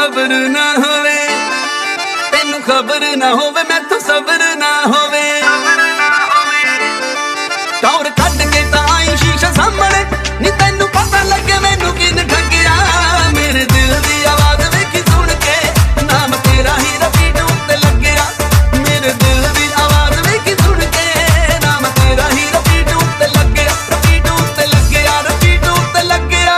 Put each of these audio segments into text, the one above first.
सबर ना होवे, तेनू खबर ना होवे, मैथों सबर ना होवे। टौर कट के तां आई शीशा सामने, नी तैनू पता लगे मैनू किन ठगिया। मेरे दिल दी आवाज़ वेखी सुन के, नाम तेरा ही रिपीट उत्ते लग्या। मेरे दिल दी आवाज़ वेखी सुन के, नाम तेरा ही रिपीट उत्ते लग्या। रिपीट उत्ते लग्या, रिपीट उत्ते लग्या।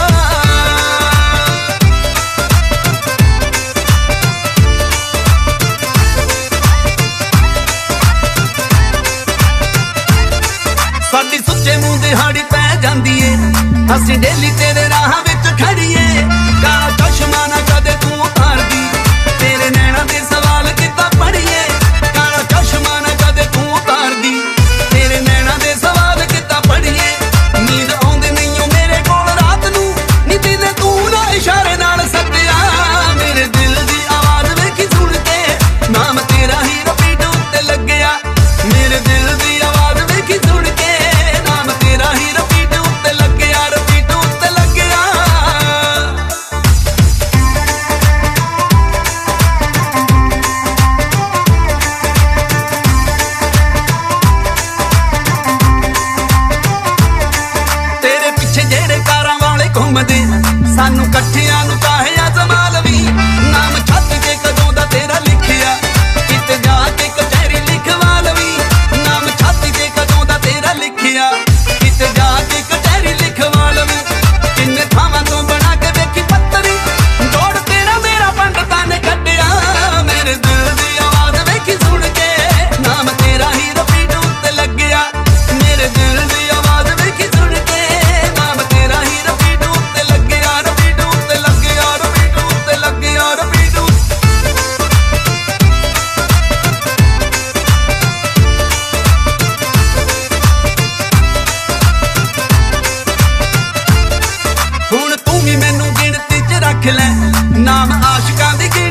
साडी सुच्चे मूंह दिहाड़ी पै जांदी ए, असीं डेली तेरे राह विच खड़ीए। काला चश्मा ना कदे तू उतारदी, तेरे नैना दे सवाल कितां पढ़ीए। काला चश्मा ना कदे तू उतारदी, तेरे नैना दे सवाल कितां पढ़ीए। नींद आउंदी नहीं ओ मेरे कोल रात नूं, नी दिने तू ना इशारे नाल सद्दिया। मेरे दिल दी आवाज़ वेखी सुन के, नाम तेरा ही रिपीट उत्ते लग्या। मेरे दिल दी आवाज़ वेखी सुन के, नाम तेरा ही रिपीट उत्ते लग्या। रिपीट उत्ते लग्या। तेरे पिछे जेड़े कारां वाले घुमदे, सानू कट्ठियां नू चाहे अजमा लवी। नाम छत के कदों दा तेरा लिखिया, किते जाके कचहरी लिखवा लवी। नाम छत के कदों दा तेरा लिखिया, किते जाके कचहरी लिखवा लवी। किन्ने थावां तों बना के वेखी पत्तरी, दौड़ तेरा मेरा पंडतां ने कड्डिया। मेरे दिल दी आवाज़ वेखी सुन के, नाम तेरा ही रिपीट उत्ते लग्या। मेरे दिल दी आवाज़ वेखी सुन के, नाम तेरा ही रिपीट उत्ते लग्या। रिपीट उत्ते लग्या, रिपीट उत्ते लग्या, रिपीट उत्ते। हुण तू भी मैनू गिणती च रख लै, नाम आशिकां दी